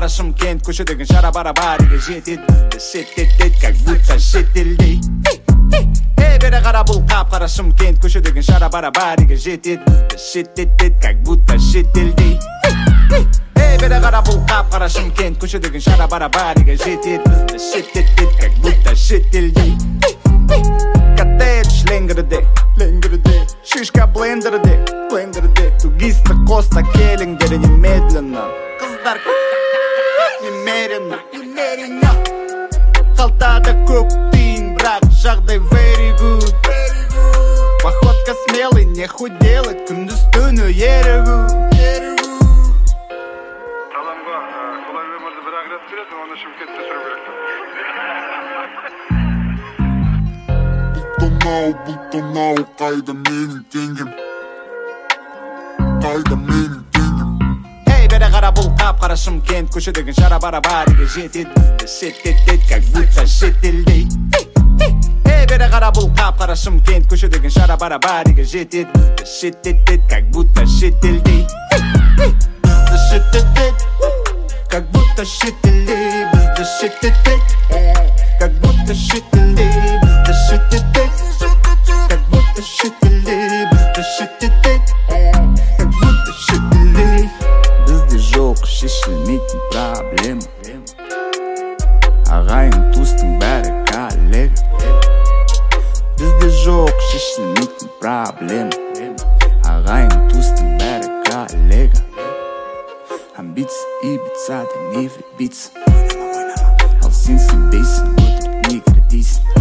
қап-қара Шымкент көшедегі шара барабариге жетеді бізді шеттетеді как будто шетелдей. Бері қара бұл қап-қара Шымкент көшедегі шара барабариге жетеді бізді шеттетеді как будто шетелдей. Бері қара бұл қап-қара Шымкент көшедегі шара барабариге жетеді бізді шеттетеді как будто шетелдей. Коттедж ленгірде, шишка блендерде, тугисті коста келіңдер немедленно. Қыздар немеренно, қалтада көп тиын, бірақ жағдай very good. Походка смелый, нехуй делать, күндіз түні ерігу. Адамға құлай өмірді бір ақ рет береді, оны Шымкентте жүру керек. Бұлтонау, қайда менің теңгем? Қайда менің теңгем? Бері қара бұл қап-қара Шымкент көшедегі шара барабариге жетеді бізді шеттетеді как будто шетелдей. Бері қара бұл қап-қара Шымкент көшедегі шара барабариге жетеді бізді шеттетеді как будто шетелдей. Бізді шеттетеді как будто шетелдей, бізді шеттетеді как будто шетелдей, бізді шеттетеді как будто шетелдей, бізді шеттетеді как будто шетелдей. Бізде жоқ шешілмейтін проблема, ағайын туыстың бәрі коллега. Бізде жоқ шешілмейтін проблема, ағайын туыстың бәрі коллега. Амбиция и биться, да не влюбиться. Ал сен сенбейсің, өтірік не кредейсің.